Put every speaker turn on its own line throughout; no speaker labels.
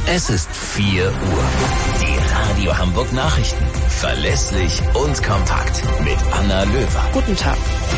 Es ist 4 Uhr. Die Radio Hamburg Nachrichten. Verlässlich und kompakt. Mit Anna Löwer.
Guten Tag.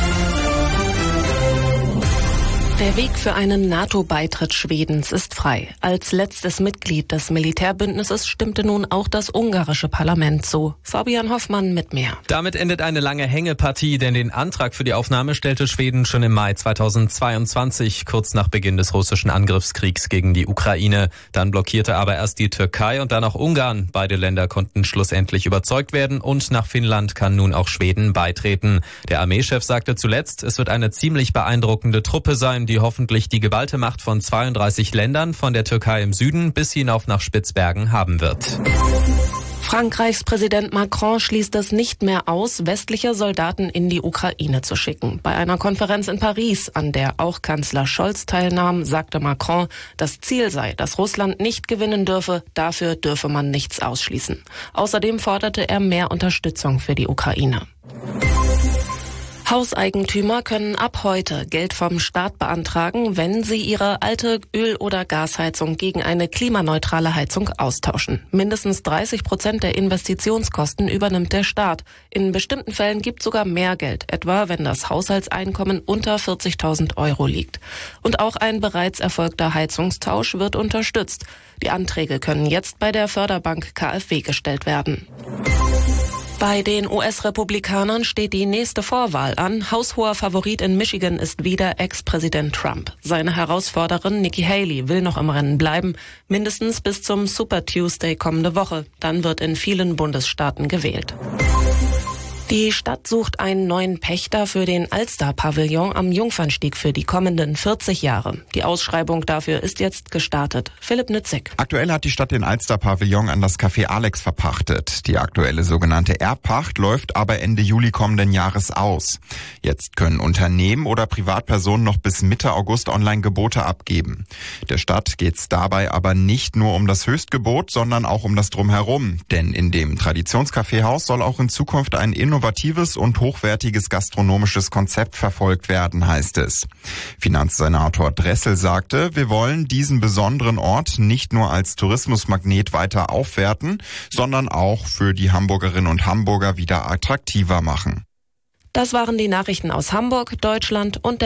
Der Weg für einen NATO-Beitritt Schwedens ist frei. Als letztes Mitglied des Militärbündnisses stimmte nun auch das ungarische Parlament zu. Fabian Hoffmann mit mehr.
Damit endet eine lange Hängepartie, denn den Antrag für die Aufnahme stellte Schweden schon im Mai 2022, kurz nach Beginn des russischen Angriffskriegs gegen die Ukraine. Dann blockierte aber erst die Türkei und dann auch Ungarn. Beide Länder konnten schlussendlich überzeugt werden und nach Finnland kann nun auch Schweden beitreten. Der Armeechef sagte zuletzt, es wird eine ziemlich beeindruckende Truppe sein, die hoffentlich die geballte Macht von 32 Ländern, von der Türkei im Süden bis hinauf nach Spitzbergen haben wird.
Frankreichs Präsident Macron schließt es nicht mehr aus, westliche Soldaten in die Ukraine zu schicken. Bei einer Konferenz in Paris, an der auch Kanzler Scholz teilnahm, sagte Macron, das Ziel sei, dass Russland nicht gewinnen dürfe, dafür dürfe man nichts ausschließen. Außerdem forderte er mehr Unterstützung für die Ukraine. Hauseigentümer können ab heute Geld vom Staat beantragen, wenn sie ihre alte Öl- oder Gasheizung gegen eine klimaneutrale Heizung austauschen. Mindestens 30% der Investitionskosten übernimmt der Staat. In bestimmten Fällen gibt sogar mehr Geld, etwa wenn das Haushaltseinkommen unter 40.000 Euro liegt. Und auch ein bereits erfolgter Heizungstausch wird unterstützt. Die Anträge können jetzt bei der Förderbank KfW gestellt werden. Bei den US-Republikanern steht die nächste Vorwahl an. Haushoher Favorit in Michigan ist wieder Ex-Präsident Trump. Seine Herausforderin Nikki Haley will noch im Rennen bleiben, mindestens bis zum Super Tuesday kommende Woche. Dann wird in vielen Bundesstaaten gewählt. Die Stadt sucht einen neuen Pächter für den Alster-Pavillon am Jungfernstieg für die kommenden 40 Jahre. Die Ausschreibung dafür ist jetzt gestartet. Philipp Nützig.
Aktuell hat die Stadt den Alster-Pavillon an das Café Alex verpachtet. Die aktuelle sogenannte Erbpacht läuft aber Ende Juli kommenden Jahres aus. Jetzt können Unternehmen oder Privatpersonen noch bis Mitte August Online-Gebote abgeben. Der Stadt geht's dabei aber nicht nur um das Höchstgebot, sondern auch um das Drumherum. Denn in dem Traditionskaffeehaus soll auch in Zukunft ein innovatives und hochwertiges gastronomisches Konzept verfolgt werden, heißt es. Finanzsenator Dressel sagte, wir wollen diesen besonderen Ort nicht nur als Tourismusmagnet weiter aufwerten, sondern auch für die Hamburgerinnen und Hamburger wieder attraktiver machen.
Das waren die Nachrichten aus Hamburg, Deutschland und der